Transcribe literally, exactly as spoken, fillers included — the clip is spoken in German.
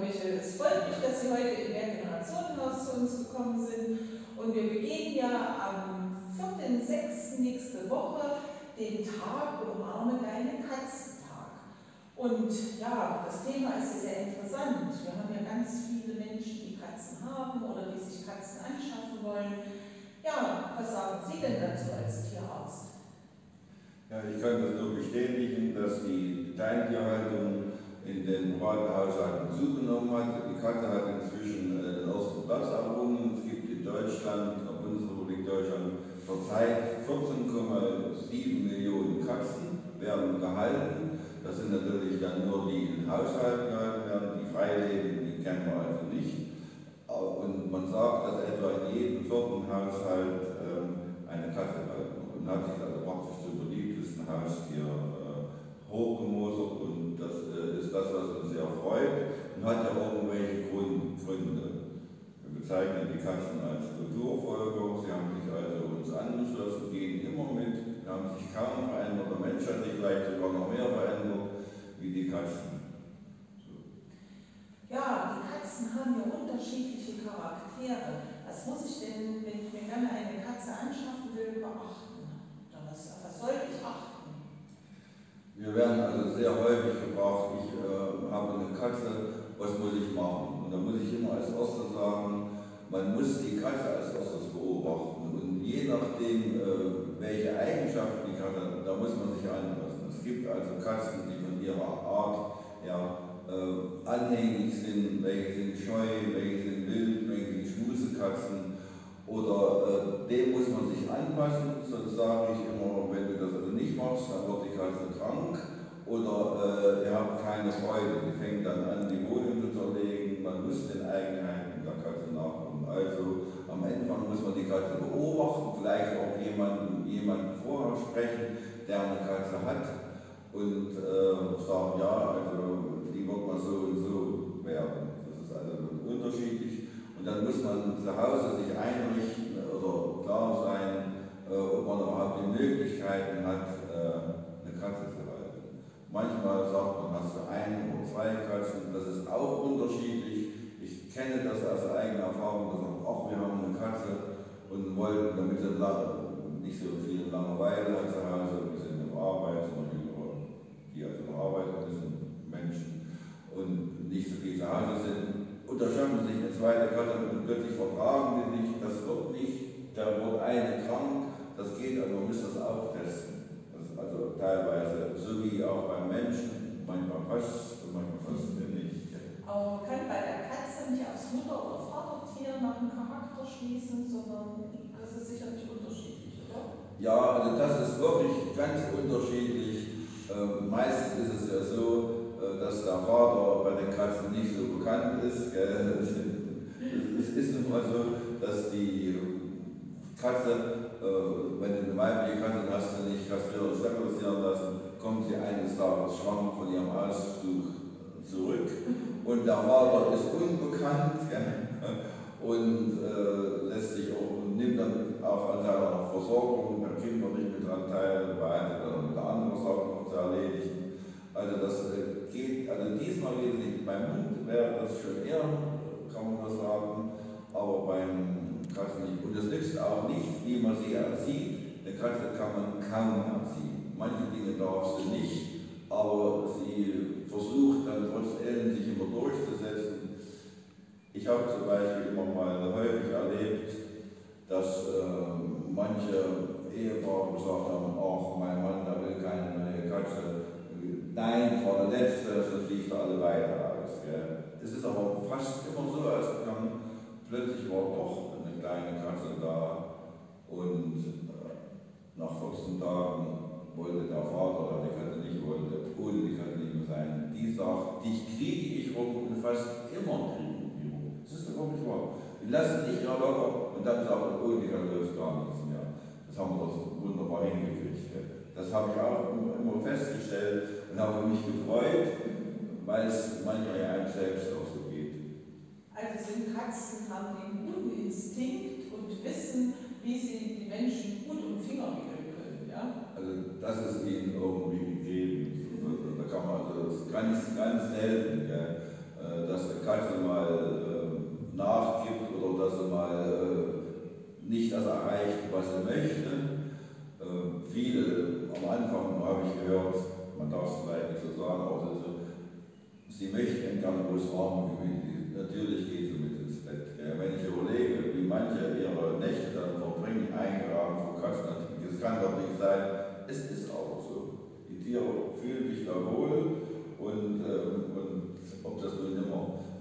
Michel. Es freut mich, dass Sie heute im Mehrgenerationenhaus zu uns gekommen sind. Und wir begehen ja am vierten sechsten nächste Woche den Tag Umarme deine Katzentag. Und ja, das Thema ist ja sehr interessant. Wir haben ja ganz viele Menschen, die Katzen haben oder die sich Katzen anschaffen wollen. Ja, was sagen Sie denn dazu als Tierarzt? Ja, ich kann das nur bestätigen, dass die Kleintierhaltung in den privaten Haushalten zugenommen hat. Die Katze hat inzwischen den ersten Platz errungen. Es gibt in Deutschland, in der Bundesrepublik Deutschland, zurzeit vierzehn Komma sieben Millionen Katzen werden gehalten. Das sind natürlich dann nur die in Haushalten gehalten werden, die frei leben, die kennen wir also nicht. Und man sagt, dass etwa in jedem vierten Haushalt ähm, eine Katze bleibt. Und hat sich also praktisch zum beliebtesten Haustier äh, hochgemosert. Und das äh, ist das, was uns sehr freut. Und hat ja irgendwelche Grund, Gründe. Wir bezeichnen die Katzen als Kulturfolger. Sie haben sich also uns angeschlossen, gehen immer mit, haben sich kaum verändert. Der Mensch hat sich vielleicht sogar noch mehr verändert wie die Katzen. Ja, die Katzen haben ja unterschiedliche Charaktere. Was muss ich denn, wenn ich mir gerne eine Katze anschaffen will, beachten? Was, was soll ich achten? Wir werden also sehr häufig gefragt, ich äh, habe eine Katze, was muss ich machen? Und da muss ich immer als erstes sagen, man muss die Katze als erstes beobachten. Und je nachdem, äh, welche Eigenschaften die Katze hat, da muss man sich anpassen. Es gibt also Katzen, die von ihrer Art ja, äh, anhängig sind, welche sind scheu, welche sind wild, welche sind Schmusekatzen. Oder äh, dem muss man sich anpassen, sonst sage ich immer, wenn du das also nicht machst, dann wird die Katze krank. Oder äh, ihr habt keine Freude, die fängt dann an, die Wohnung zu zerlegen, man muss den Eigenheiten der Katze nachkommen. Also am Anfang muss man die Katze beobachten, vielleicht auch jemanden, jemanden vorher sprechen, der eine Katze hat. Und äh, sagen, ja, also die wird mal so und so werden. Das ist also unterschiedlich. Und dann muss man zu Hause sich einrichten oder klar sein, äh, ob man überhaupt die Möglichkeiten hat, äh, eine Katze zu halten. Manchmal sagt man, hast du eine oder zwei Katzen, das ist auch unterschiedlich. Ich kenne das aus eigener Erfahrung, dass man, ach, wir haben eine Katze und wollten, damit sie nicht so viel Langeweile hat zu Hause, wir sind in der Arbeit, sondern die also noch arbeiten müssen, Menschen, und nicht so viel zu Hause sind, unterschaffen sich eine zweite Katze und plötzlich vertragen die nicht, das wird nicht, da wird eine krank, das geht, also man muss das auch testen. Das ist also teilweise, so wie auch beim Menschen, manchmal passt es und manchmal passt es nicht. Aber man kann bei der Katze nicht aufs Mutter- oder Vatertier nach dem Charakter schließen, sondern das ist sicherlich unterschiedlich, oder? Ja, also das ist wirklich ganz unterschiedlich. Ähm, meistens ist es ja so, äh, dass der Vater bei den Katzen nicht so bekannt ist. Gell? Es ist nun mal so, dass die Katze, äh, wenn du eine weibliche Katze hast, du nicht kastrieren oder sterilisieren lassen, kommt sie eines Tages schwanger von ihrem Ausflug zurück und der Vater ist unbekannt. Gell? Und äh, lässt sich auch und nimmt dann auch an seiner Versorgung beim Kind noch nicht mit dran teil, behaltet dann mit der anderen Sache noch zu erledigen. Also das äh, geht, also diesmal geht es nicht. Beim Hund wäre das schon eher, kann man das sagen, aber beim Katzen nicht. Und es nützt auch nicht, wie man sie erzieht. Eine Katze kann man kaum erziehen. Manche Dinge darf sie nicht, aber sie versucht dann trotzdem sich immer durchzusetzen. Ich habe zum Beispiel immer mal häufig erlebt, dass äh, manche Ehepaare gesagt haben, ach, mein Mann, der will keine neue Katze. Nein, ich war der Letzte, so fliegt er alle weiter aus. Gell. Es ist aber fast immer so ausgegangen, plötzlich war doch eine kleine Katze da und äh, nach vierzehn Tagen wollte der Vater, der die Katze nicht wollte, ohne die Katze nicht mehr sein, die sagt, dich kriege ich rum und fast immer kriege. Das ist doch wirklich wahr. Die lassen dich ja locker und dann sagen, oh, die kann löst gar nichts mehr. Das haben wir das wunderbar hingekriegt. Das habe ich auch immer festgestellt und habe mich gefreut, weil es manchmal ja einem selbst auch so geht. Also sind Katzen, haben den guten Instinkt und wissen, wie sie die Menschen gut um den Finger wickeln können, ja? Also das ist ihnen irgendwie gegeben. Da kann man, also das ist ganz, ganz selten, gell, dass die Katze mal äh, nachgibt oder dass sie mal äh, nicht das erreicht, was sie möchte. Äh, viele, am Anfang habe ich gehört, man darf es vielleicht nicht so sagen, aber so, sie möchten gerne bloß warm und gemütlich. Natürlich geht sie mit ins Bett. Ja, wenn ich überlege, wie manche ihre Nächte dann verbringen, eingerahmt vor Katzen, das kann doch nicht sein. Es ist aber so. Die Tiere fühlen sich da wohl und, ähm, und ob das nun immer